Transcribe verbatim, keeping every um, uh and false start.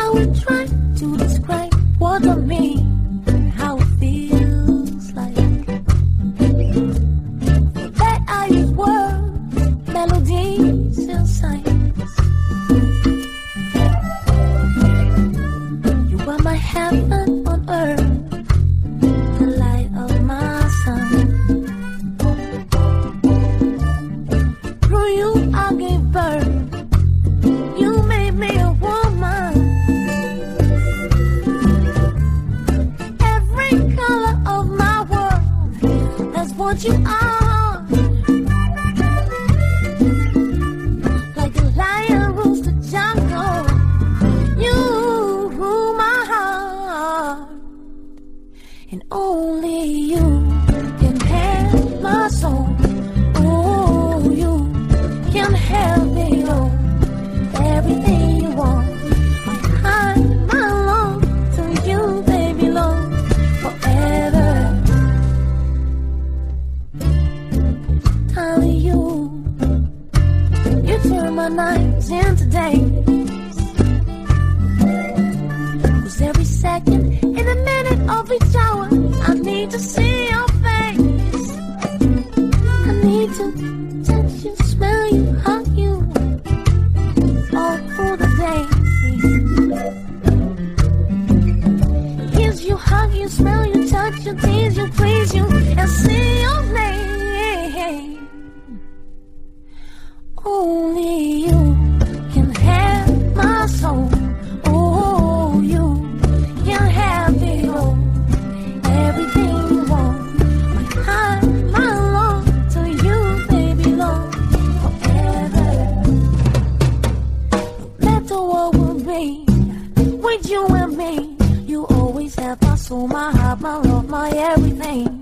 will try to describe what I mean, how it feels like. For that I use words, melodies, and signs. You are my heaven on earth, the light of my sun. Through you I gave birth. You made me a woman. Every color of my world, that's what you are. Like a lion rules the jungle, you rule my heart. And only you can have my soul. Oh, you can have it all. Everything you want, my heart, my love, to you they belong forever. Only you, you turn my nights into days. 'Cause every second, in a minute of each hour, I need to see your face. I need to touch you, smell you, hug you all through the day. Kiss you, hug you, smell you, touch you, tease you, please you, and see your name. Only you can have my soul. Oh, you can have it all. Everything you want, my heart, my love, to you they belong forever. The world will be with you and me. You always have my soul, my heart, my love, my everything.